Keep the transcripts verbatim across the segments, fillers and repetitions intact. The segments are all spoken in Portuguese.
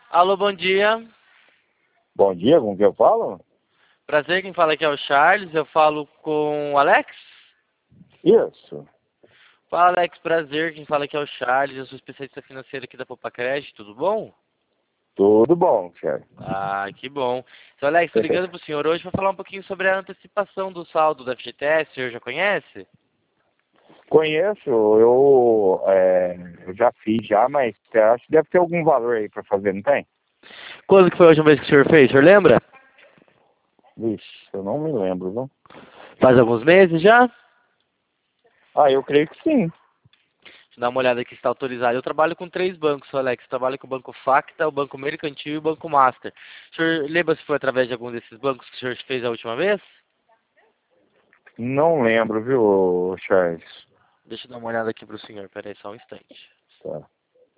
Alô, bom dia. Bom dia, com quem eu falo? Prazer, quem fala aqui é o Charles. Eu falo com o Alex. Isso. Fala, Alex, prazer. Quem fala aqui é o Charles. Eu sou especialista financeiro aqui da Popacred. Tudo bom? Tudo bom, chefe. Ah, que bom. Então, Alex, estou ligando para o senhor hoje para falar um pouquinho sobre a antecipação do saldo da F G T S. O senhor já conhece? Conheço, eu, é, eu já fiz já, mas acho que deve ter algum valor aí para fazer, não tem? Quando que foi a última vez que o senhor fez? O senhor lembra? Vixe, eu não me lembro, viu? Faz alguns meses já? Ah, eu creio que sim. Deixa eu dar uma olhada aqui se está autorizado. Eu trabalho com três bancos, Alex. Eu trabalho com o Banco Facta, o Banco Mercantil e o Banco Master. O senhor lembra se foi através de algum desses bancos que o senhor fez a última vez? Não lembro, viu, Charles? Deixa eu dar uma olhada aqui para o senhor. Pera aí só um instante. Tá.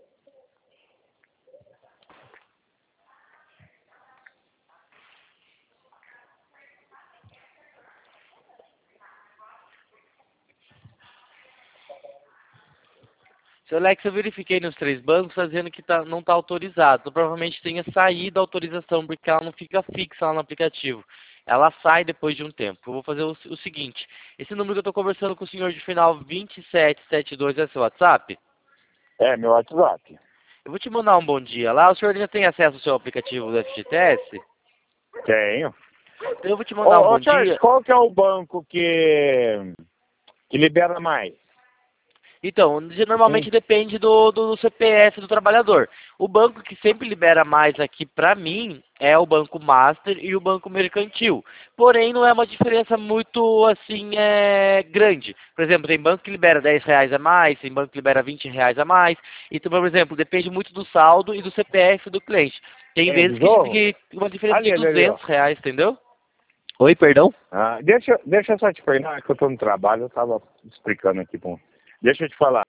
Seu Alex, eu verifiquei nos três bancos, tá dizendo que tá, não está autorizado. Então, provavelmente tenha saído a autorização, porque ela não fica fixa lá no aplicativo. Ela sai depois de um tempo. Eu vou fazer o, o seguinte. Esse número que eu estou conversando com o senhor de final vinte e sete setenta e dois é seu WhatsApp? É, meu WhatsApp. Eu vou te mandar um bom dia lá. O senhor já tem acesso ao seu aplicativo do F G T S? Tenho. Então eu vou te mandar um Ô, bom ô, Charles, dia. qual que é o banco que, que libera mais? Então, de- Sim. normalmente depende do, do C P F do trabalhador. O banco que sempre libera mais aqui pra mim é o Banco Master e o Banco Mercantil. Porém, não é uma diferença muito, assim, é, grande. Por exemplo, tem banco que libera dez reais a mais, tem banco que libera vinte reais a mais. Então, por exemplo, depende muito do saldo e do C P F do cliente. Tem Tem vezes que, besouro? que uma diferença de Ali, ali, ali, ó. duzentos reais, entendeu? Oi, perdão? Ah, deixa, deixa eu só te perguntar, que eu estou no trabalho, eu estava explicando aqui. Bom. Deixa eu te falar.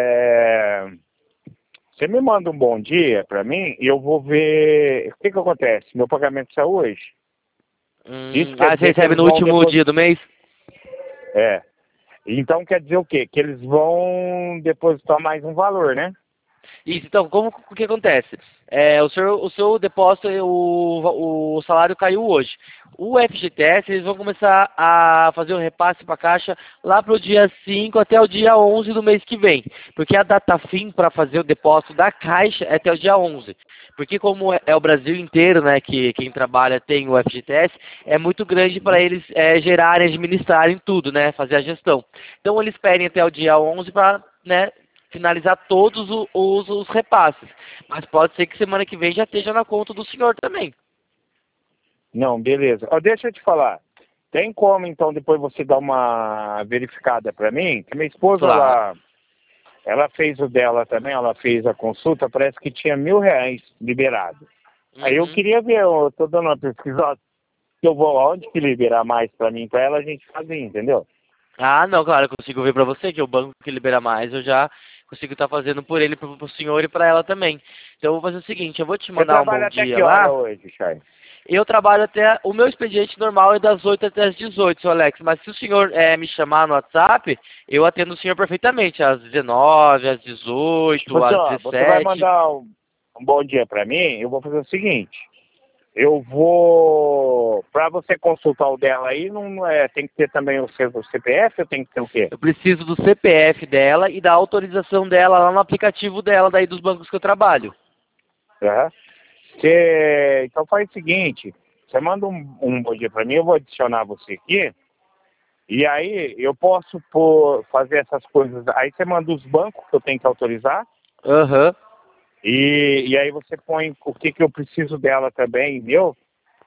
É, você me manda um bom dia para mim e eu vou ver. O que que acontece? Meu pagamento saiu hoje. Isso Hum, quer ah, você dizer que recebe eles no vão último depois. dia do mês? É. Então quer dizer o quê? Que eles vão depositar mais um valor, né? Isso, então, como o que acontece? É, o, seu, o seu depósito, o, o salário caiu hoje. O F G T S, eles vão começar a fazer o repasse para a Caixa lá para o dia cinco até o dia onze do mês que vem. Porque a data fim para fazer o depósito da Caixa é até o dia onze. Porque como é, é o Brasil inteiro, né, que quem trabalha tem o F G T S, é muito grande para Uhum. eles é, gerarem, administrarem tudo, né, fazer a gestão. Então eles pedem até o dia onze para, né, finalizar todos o- os, os repasses. Mas pode ser que semana que vem já esteja na conta do senhor também. Não, beleza. Ó, deixa eu te falar. Tem como então depois você dar uma verificada para mim? Que minha esposa, Claro. ela Ela fez o dela também, ela fez a consulta, parece que tinha mil reais liberado. Aí eu Uhum. queria ver, eu tô dando uma pesquisada, que eu vou aonde que liberar mais para mim, para ela a gente fazer, entendeu? Ah, não, claro, eu consigo ver para você que o banco que libera mais, eu já consigo estar fazendo por ele, para o senhor e para ela também. Então eu vou fazer o seguinte, eu vou te Você mandar um bom trabalha até dia que hora lá. hoje, Chay? Eu trabalho até, o meu expediente normal é das oito até as dezoito, seu Alex, mas se o senhor eh, me chamar no WhatsApp, eu atendo o senhor perfeitamente, às dezenove, às Tipo dezoito, assim, às ó, você vai dezessete. mandar um, um bom dia para mim, eu vou fazer o seguinte, eu vou, para você consultar o dela aí, não é, tem que ter também o seu C P F ou tem que ter o quê? Eu preciso do C P F dela e da autorização dela lá no aplicativo dela, daí dos bancos que eu trabalho. Aham. Você, então faz o seguinte, você manda um, um bom dia para mim, eu vou adicionar você aqui, e aí eu posso pôr, fazer essas coisas. Aí você manda os bancos que eu tenho que autorizar. Aham. E, e aí você põe o que, que eu preciso dela também, meu.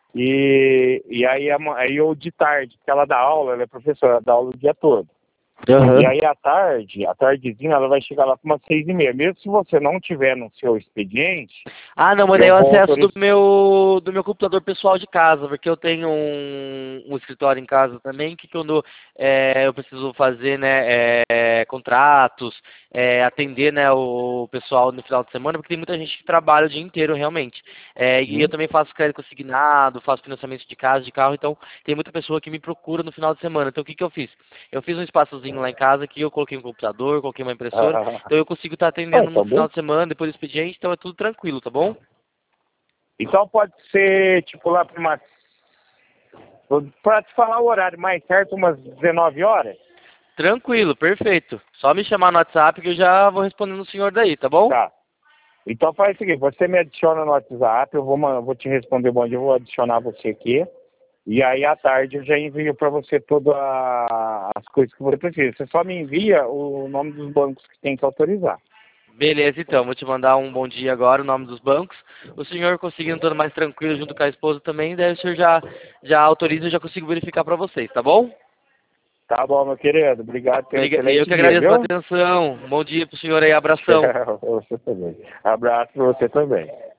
E, e aí, ama- aí eu de tarde, que ela dá aula, ela é professora, ela dá aula o dia todo. E Aham. aí à tarde, à tardezinha, ela vai chegar lá para umas seis e meia. Mesmo se você não tiver no seu expediente, Ah, não, mas daí eu eu vou acesso do autorizar. meu, do meu computador pessoal de casa, porque eu tenho um, um escritório em casa também, que quando é, eu preciso fazer, né, é, contratos, é, atender, né, o pessoal no final de semana, porque tem muita gente que trabalha o dia inteiro realmente. É, e eu também faço crédito consignado, faço financiamento de casa, de carro, então tem muita pessoa que me procura no final de semana. Então o que que eu fiz? Eu fiz um espaçozinho lá em casa que eu coloquei um computador, coloquei uma impressora, então eu consigo estar Ah, atendendo no então, final bem. de semana, depois do expediente, então é tudo tranquilo, tá bom? Então pode ser, tipo, lá para umas... Para te falar o horário mais certo, umas dezenove horas? Tranquilo, perfeito. Só me chamar no WhatsApp que eu já vou respondendo o senhor daí, tá bom? Tá. Então faz o seguinte, você me adiciona no WhatsApp, eu vou, vou te responder bom dia, eu vou adicionar você aqui. E aí à tarde eu já envio para você todas as coisas que você precisa. Você só me envia o nome dos bancos que tem que autorizar. Beleza, então. Vou te mandar um bom dia agora, o nome dos bancos. O senhor conseguindo estando mais tranquilo junto com a esposa também, daí o senhor já, já autoriza e já consigo verificar para vocês, tá bom? Tá bom, meu querido. Obrigado pelo Obriga- Eu excelente que dia, agradeço pela viu? atenção. Bom dia pro senhor aí, abração. Tchau, você também. Abraço para você também.